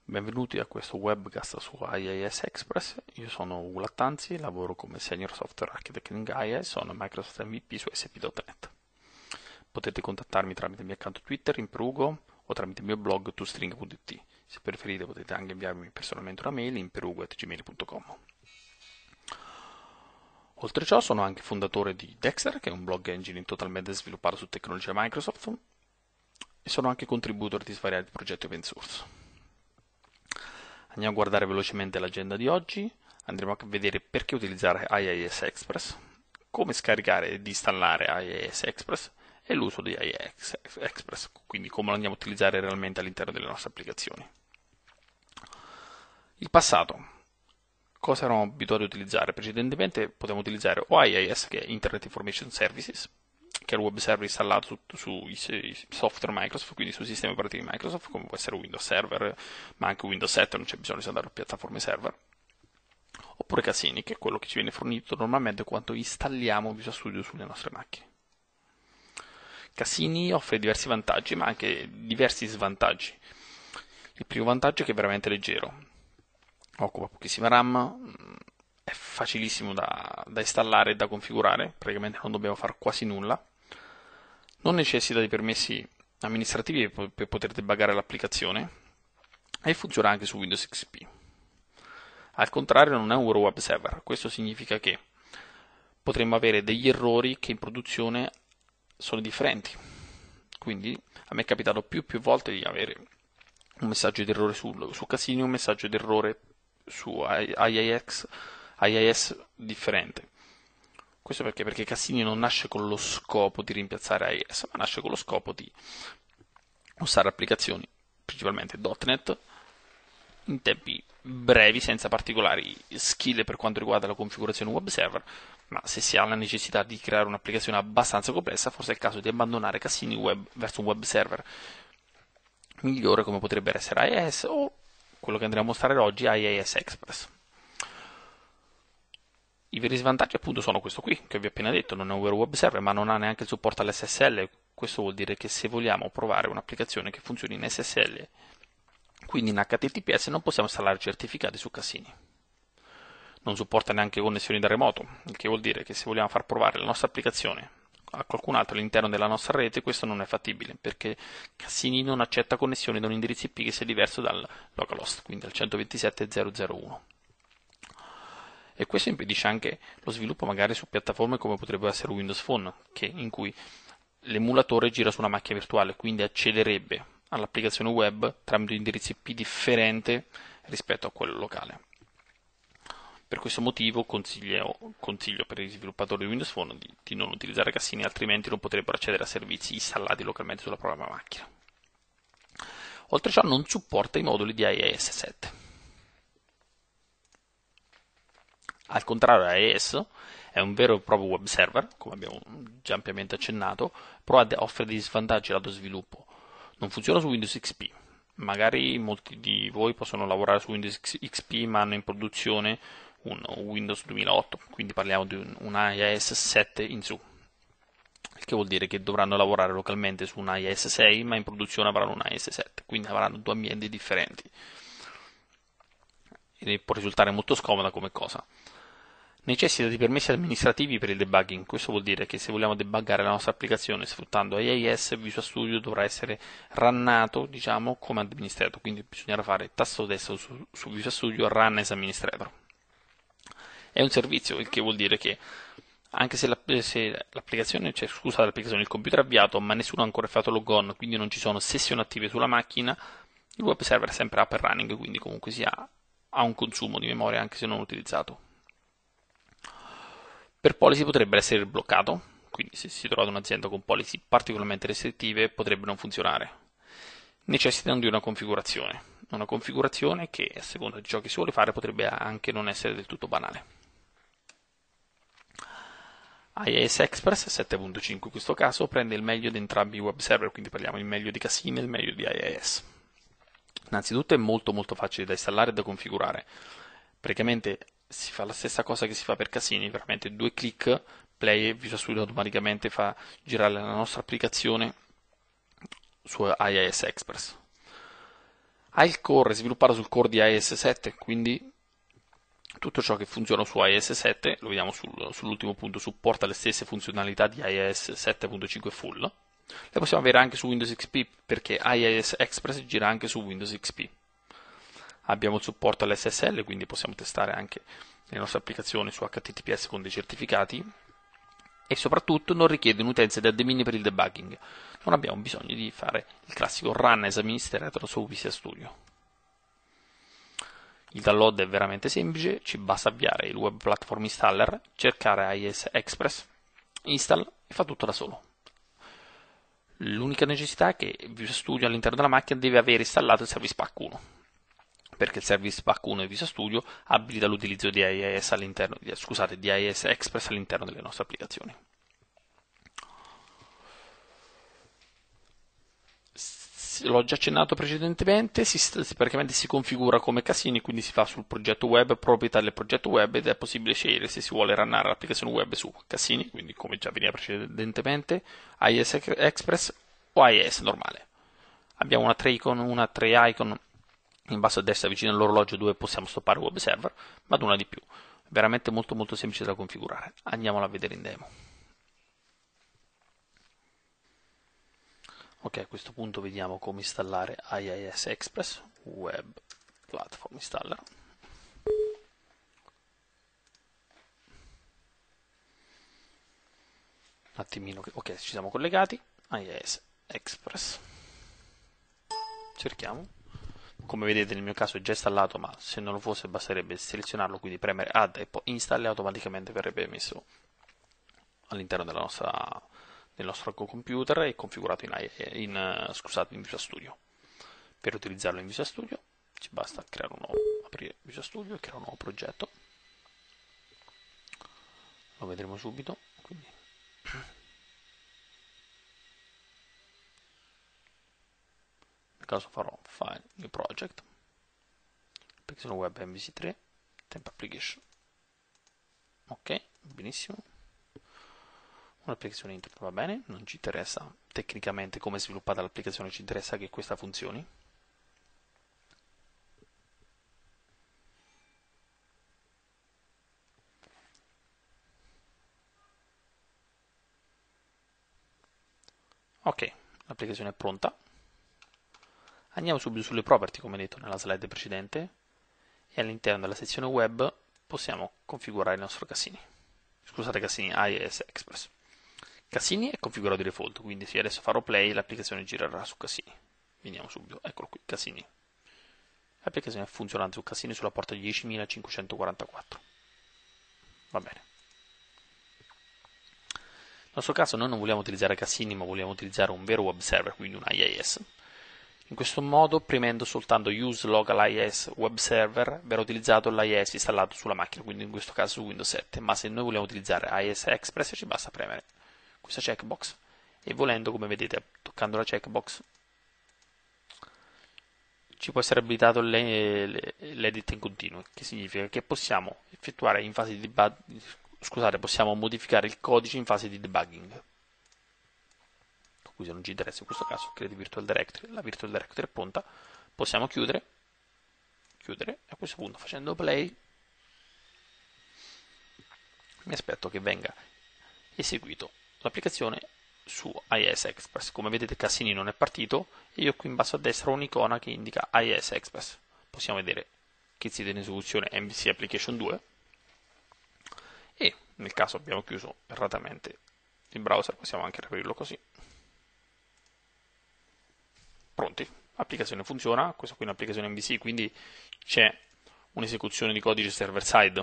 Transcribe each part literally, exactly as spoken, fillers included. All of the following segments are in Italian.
Benvenuti a questo webcast su I I S Express. Io sono Ugo Lattanzi, lavoro come Senior Software Architect in Gaia e sono Microsoft M V P su A S P punto net. Potete contattarmi tramite il mio account Twitter, imperugo, o tramite il mio blog twostring punto it. Se preferite potete anche inviarmi personalmente una mail imperugo at gmail punto com. Oltre a ciò sono anche fondatore di Dexter, che è un blog engine totalmente sviluppato su tecnologia Microsoft, e sono anche contributor di svariati progetti open source. Andiamo a guardare velocemente l'agenda di oggi, andremo a vedere perché utilizzare I I S Express, come scaricare ed installare I I S Express e l'uso di I I S Express, quindi come lo andiamo a utilizzare realmente all'interno delle nostre applicazioni. Il passato. Cosa eravamo abituati a utilizzare? Precedentemente potevamo utilizzare o I I S, che è Internet Information Services, che è il web server installato sui su software Microsoft, quindi sui sistemi operativi Microsoft, come può essere Windows Server, ma anche Windows sette, non c'è bisogno di andare a piattaforme server. Oppure Cassini, che è quello che ci viene fornito normalmente quando installiamo Visual Studio sulle nostre macchine. Cassini offre diversi vantaggi, ma anche diversi svantaggi. Il primo vantaggio è che è veramente leggero, occupa pochissima RAM, è facilissimo da, da installare e da configurare, praticamente non dobbiamo fare quasi nulla. Non necessita di permessi amministrativi per poter debuggare l'applicazione e funziona anche su Windows X P. Al contrario, non è un vero web server, questo significa che potremmo avere degli errori che in produzione sono differenti. Quindi a me è capitato più e più volte di avere un messaggio di errore su, su Cassini e un messaggio di errore su I I S, I I S differente. Questo perché? Perché Cassini non nasce con lo scopo di rimpiazzare I I S, ma nasce con lo scopo di usare applicazioni, principalmente .NET, in tempi brevi, senza particolari skill per quanto riguarda la configurazione web server, ma se si ha la necessità di creare un'applicazione abbastanza complessa, forse è il caso di abbandonare Cassini web verso un web server migliore come potrebbe essere I I S o quello che andremo a mostrare oggi, I I S Express. I veri svantaggi appunto sono questo qui, che vi ho appena detto, non è un vero web server, ma non ha neanche il supporto all'S S L. Questo vuol dire che se vogliamo provare un'applicazione che funzioni in S S L, quindi in H T T P S, non possiamo installare certificati su Cassini. Non supporta neanche connessioni da remoto, il che vuol dire che se vogliamo far provare la nostra applicazione a qualcun altro all'interno della nostra rete, questo non è fattibile, perché Cassini non accetta connessioni da un indirizzo I P che sia diverso dal localhost, quindi al centoventisette punto zero zero uno. E questo impedisce anche lo sviluppo magari su piattaforme come potrebbe essere Windows Phone, che, in cui l'emulatore gira su una macchina virtuale, quindi accederebbe all'applicazione web tramite un indirizzo I P differente rispetto a quello locale. Per questo motivo consiglio, consiglio per i sviluppatori di Windows Phone di, di non utilizzare Cassini, altrimenti non potrebbero accedere a servizi installati localmente sulla propria macchina. Oltre a ciò non supporta i moduli di I I S sette. Al contrario, I I S è un vero e proprio web server, come abbiamo già ampiamente accennato, però offre degli svantaggi lato sviluppo. Non funziona su Windows X P. Magari molti di voi possono lavorare su Windows X P ma hanno in produzione un Windows duemilaotto, quindi parliamo di un, un I I S sette in su, il che vuol dire che dovranno lavorare localmente su un I I S sei ma in produzione avranno un I I S sette, quindi avranno due ambienti differenti. E può risultare molto scomoda come cosa. Necessita di permessi amministrativi per il debugging. Questo vuol dire che se vogliamo debuggare la nostra applicazione sfruttando I I S, Visual Studio dovrà essere runnato, diciamo, come administrator, quindi bisognerà fare tasto destro su, su Visual Studio run as administrator. È un servizio, il che vuol dire che anche se, la, se l'applicazione, cioè scusa l'applicazione, il computer è avviato, ma nessuno ha ancora fatto logon, quindi non ci sono sessioni attive sulla macchina, il web server è sempre up and running, quindi comunque sia, ha un consumo di memoria anche se non utilizzato. Per policy potrebbe essere bloccato, quindi se si trova un'azienda con policy particolarmente restrittive potrebbe non funzionare. Necessitano di una configurazione, una configurazione che a seconda di ciò che si vuole fare potrebbe anche non essere del tutto banale. I I S Express sette punto cinque in questo caso prende il meglio di entrambi i web server, quindi parliamo il meglio di Cassini e il meglio di I I S. Innanzitutto è molto molto facile da installare e da configurare. Praticamente si fa la stessa cosa che si fa per Cassini, veramente due clic, play e Visual Studio automaticamente fa girare la nostra applicazione su I I S Express. Ha il core, è sviluppato sul core di i S sette, quindi tutto ciò che funziona su i S sette, lo vediamo sul, sull'ultimo punto, supporta le stesse funzionalità di i S sette punto cinque Full. Le possiamo avere anche su Windows X P, perché I I S Express gira anche su Windows X P. Abbiamo il supporto all'S S L, quindi possiamo testare anche le nostre applicazioni su H T T P S con dei certificati, e soprattutto non richiede un'utenza di admin per il debugging. Non abbiamo bisogno di fare il classico run as administrator su Visual Studio. Il download è veramente semplice, ci basta avviare il Web Platform Installer, cercare I I S Express, install e fa tutto da solo. L'unica necessità è che Visual Studio all'interno della macchina deve avere installato il Service Pack uno, perché il Service Pack uno di Visual Studio abilita l'utilizzo di I I S all'interno, di, scusate, di I I S Express all'interno delle nostre applicazioni. L'ho già accennato precedentemente, si, praticamente si configura come Cassini, quindi si fa sul progetto web, proprietà del progetto web, ed è possibile scegliere se si vuole runnare l'applicazione web su Cassini, quindi come già veniva precedentemente, I I S Express o I I S normale. Abbiamo una tre icon, una tre icon in basso a destra vicino all'orologio dove possiamo stoppare web server, ma ad una di più. Veramente molto molto semplice da configurare. Andiamola a vedere in demo. Ok, a questo punto vediamo come installare I I S Express Web Platform Installer. Un attimino, ok, ci siamo collegati. I I S Express. Cerchiamo. Come vedete nel mio caso è già installato, ma se non lo fosse basterebbe selezionarlo, quindi premere add e poi install, e automaticamente verrebbe messo all'interno della nostra del nostro computer e configurato in, in, scusate, in Visual Studio. Per utilizzarlo in Visual Studio ci basta creare un nuovo, aprire Visual Studio e creare un nuovo progetto. Lo vedremo subito. Quindi. Nel caso farò File, New Project, applicazione web M V C tre, Temp Application. Ok, benissimo. Un'applicazione internet va bene, non ci interessa tecnicamente come è sviluppata l'applicazione, ci interessa che questa funzioni. Ok, l'applicazione è pronta. Andiamo subito sulle property, come detto nella slide precedente, e all'interno della sezione web possiamo configurare il nostro Cassini. Scusate, Cassini I I S Express. Cassini è configurato di default, quindi se adesso farò play l'applicazione girerà su Cassini. Vediamo subito, eccolo qui, Cassini. L'applicazione è funzionante su Cassini sulla porta diecimilacinquecentoquarantaquattro. Va bene. Nel nostro caso noi non vogliamo utilizzare Cassini, ma vogliamo utilizzare un vero web server, quindi un I I S. In questo modo, premendo soltanto Use Local I I S Web Server, verrà utilizzato l'I I S installato sulla macchina, quindi in questo caso su Windows sette. Ma se noi vogliamo utilizzare I I S Express ci basta premere questa checkbox e volendo, come vedete, toccando la checkbox ci può essere abilitato l'edit in continuo, che significa che possiamo effettuare in fase di debugging, scusate, possiamo modificare il codice in fase di debugging. Qui se non ci interessa in questo caso, create virtual directory, la virtual directory è pronta, possiamo chiudere, chiudere, e a questo punto facendo play mi aspetto che venga eseguito l'applicazione su I I S Express. Come vedete Cassini non è partito e io qui in basso a destra ho un'icona che indica I I S Express. Possiamo vedere che siete in esecuzione M V C Application due e nel caso abbiamo chiuso erratamente il browser possiamo anche riaprirlo così. Pronti, l'applicazione funziona, questa qui è un'applicazione M V C, quindi c'è un'esecuzione di codice server side.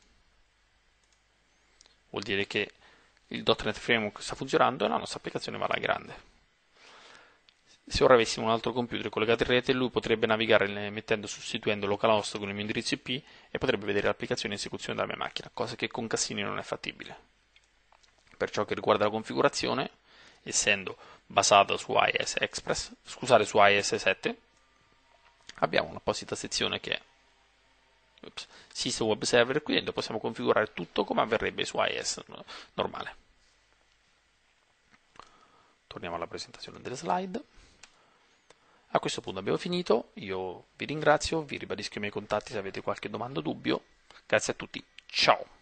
Vuol dire che il dot net Framework sta funzionando e la nostra applicazione va alla grande. Se ora avessimo un altro computer collegato in rete, lui potrebbe navigare mettendo, sostituendo localhost con il mio indirizzo I P e potrebbe vedere l'applicazione in esecuzione dalla mia macchina, cosa che con Cassini non è fattibile. Per ciò che riguarda la configurazione, essendo basata su I I S Express, scusate, su I I S sette, abbiamo un'apposita sezione che è Oops. System Web Server, qui dentro possiamo configurare tutto come avverrebbe su I I S normale. Torniamo alla presentazione delle slide. A questo punto abbiamo finito, io vi ringrazio, vi ribadisco i miei contatti se avete qualche domanda o dubbio. Grazie a tutti, ciao!